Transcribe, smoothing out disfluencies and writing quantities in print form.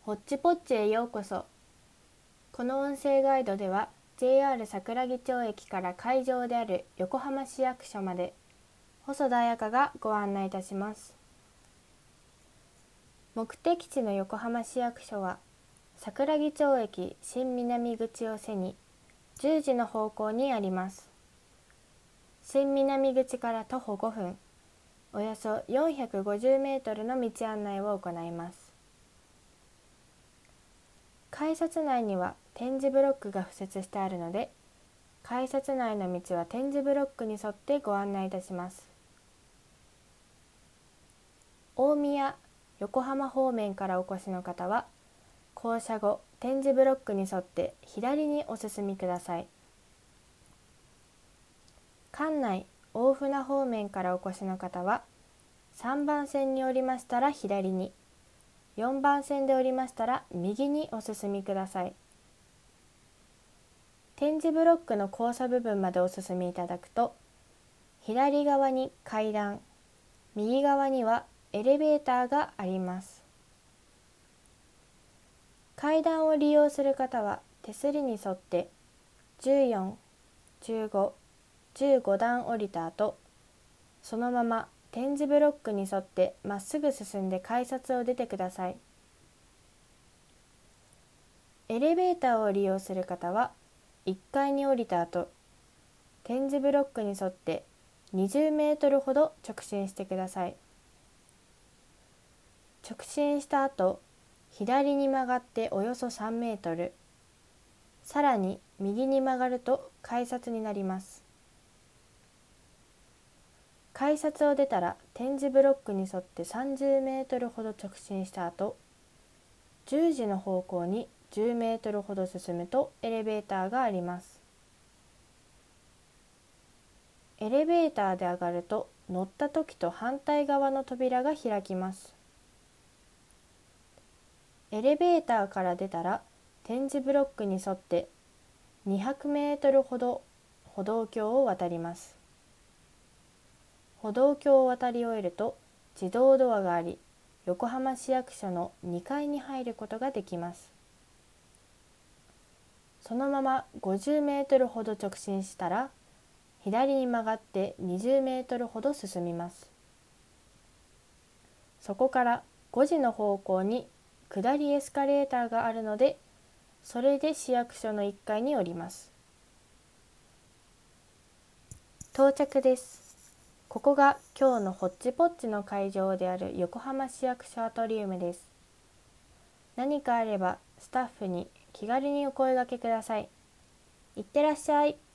ホッチポッチへようこそ。この音声ガイドでは JR 桜木町駅から会場である横浜市役所まで細田彩香がご案内いたします。目的地の横浜市役所は桜木町駅新南口を背に10時の方向にあります。新南口から徒歩5分、およそ450メートルの道案内を行います。改札内には点字ブロックが敷設してあるので、改札内の道は点字ブロックに沿ってご案内いたします。大宮、横浜方面からお越しの方は、降車後、点字ブロックに沿って左にお進みください。関内、大船方面からお越しの方は、3番線に降りましたら左に、4番線で降りましたら右にお進みください。点字ブロックの交差部分までお進みいただくと、左側に階段、右側にはエレベーターがあります。階段を利用する方は手すりに沿って14、15、15段降りた後、そのまま点字ブロックに沿ってまっすぐ進んで改札を出てください。エレベーターを利用する方は1階に降りた後、点字ブロックに沿って20メートルほど直進してください。直進した後、左に曲がっておよそ3メートル、さらに右に曲がると改札になります。改札を出たら点字ブロックに沿って30メートルほど直進した後、10時の方向に10メートルほど進むとエレベーターがあります。エレベーターで上がると乗った時と反対側の扉が開きます。エレベーターから出たら点字ブロックに沿って200メートルほど歩道橋を渡ります。歩道橋を渡り終えると自動ドアがあり、横浜市役所の2階に入ることができます。そのまま50メートルほど直進したら、左に曲がって20メートルほど進みます。そこから5時の方向に下りエスカレーターがあるので、それで市役所の1階に降ります。到着です。ここが今日のホッチポッチの会場である横浜市役所アトリウムです。何かあればスタッフに気軽にお声掛けください。いってらっしゃい。